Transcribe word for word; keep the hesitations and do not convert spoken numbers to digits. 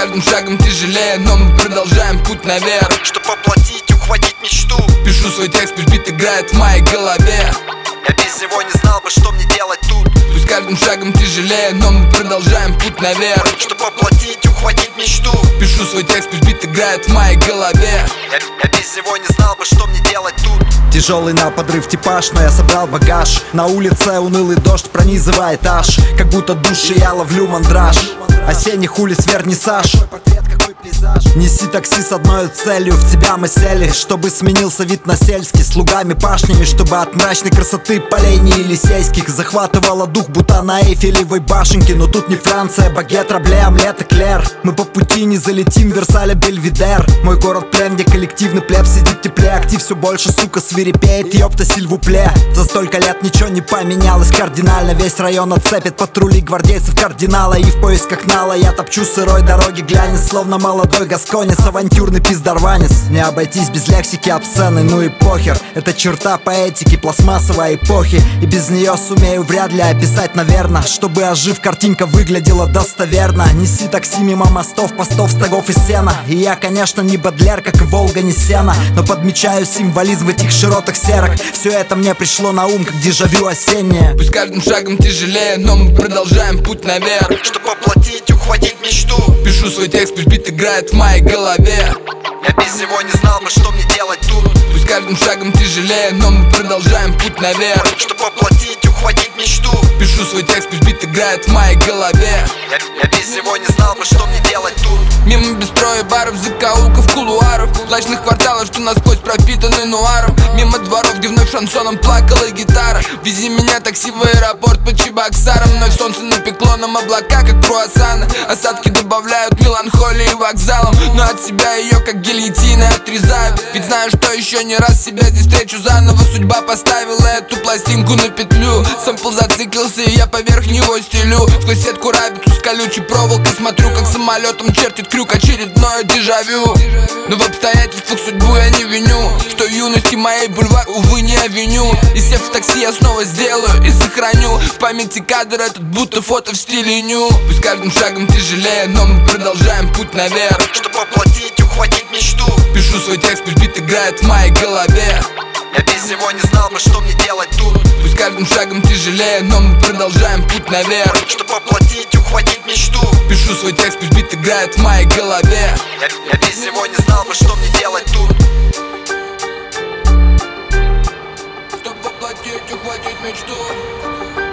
каждым шагом тяжелее, но мы продолжаем путь наверх, чтоб воплотить, ухватить мечту. Пишу свой текст, пусть бит играет в моей голове. Я без него не знал бы, что мне делать тут. Пусть каждым шагом тяжелее, но мы продолжаем путь наверх, чтоб воплотить, ухватить мечту. Пишу свой текст, пусть бит играет в моей голове. Я, я без него не знал бы, что мне делать тут. Тяжелый на подрыв типаж, но я собрал багаж. На улице унылый дождь пронизывает этаж, как будто души я ловлю мандраж. Осенних улиц вернисаж. Неси такси с одной целью, в тебя мы сели, чтобы сменился вид на сельский, с лугами, пашнями, чтобы от мрачной красоты полей не Елисейских захватывало дух, будто на Эйфелевой башенке. Но тут не Франция, багет, рабле, омлет, эклер. Мы по пути не залетим, Версаля, Бельведер. Мой город плен, где коллективный плеб сидит в тепле. Актив все больше, сука, свирепеет, ёпта, сильвупле. За столько лет ничего не поменялось кардинально. Весь район отцепит патрули гвардейцев кардинала. И в поисках нала я топчу сырой дороги, глянец, словно молодой гасконец, авантюрный пиздарванец. Не обойтись без лексики обсцены, ну и похер. Это черта поэтики пластмассовой эпохи, и без нее сумею вряд ли описать, наверно, чтобы ожив картинка выглядела достоверно. Неси такси мимо мостов, постов, стогов и сена. И я, конечно, не Бадлер, как и Волга, не сена, но подмечаю символизм в этих широтах серых. Все это мне пришло на ум, как дежавю осеннее. Пусть каждым шагом тяжелее, но мы продолжаем путь наверх, чтоб воплотить, ухватить мечту. Пишу свой текст, пусть бит играет в моей голове. Я без него не знал бы, что мне делать тут. Пусть каждым шагом тяжелее, но мы продолжаем путь наверх, чтоб воплотить, ухватить мечту. Пишу свой текст, пусть бит играет в моей голове. Я, я без него не знал бы, что мне делать тут. Мимо бестроя баров, закоулков, кулуаров, злачных кварталов, что насквозь пропитаны нуаром. Мимо дворов, где вновь шансоном плакала гитара. Вези меня такси в аэропорт по Чебоксарам. Вновь солнце напекло нам облака, как круассаны. Осадки добавляют меланхолии вокзалом, но от себя ее как гильотиной отрезаю. Ведь знаю, что еще не раз себя здесь встречу заново. Судьба поставила эту пластинку на петлю. Сэмпл зациклился, и я поверх него стелю. Сквозь сетку рабицу с колючей проволокой смотрю, как самолетом чертит крюк, очередное дежавю. Но в обстоятельствах судьбу я не виню, что юности моей бульвар, увы, не авеню. И сев в такси я снова сделаю и сохраню в памяти кадр этот, будто фото в стиле ню. Пусть каждым шагом тяжелее, но мы продолжаем путь наверх, чтоб воплотить, ухватить мечту. Пишу свой текст, пусть бит играет в моей голове. Я без него не знал бы, что мне делать тут. Пусть каждым шагом тяжелее, но мы продолжаем путь наверх, чтоб воплотить, ухватить мечту. Пишу свой текст, пусть бит играет в моей голове. Я, я без него не знал бы, что мне делать тут. Чтоб воплотить, ухватить мечту.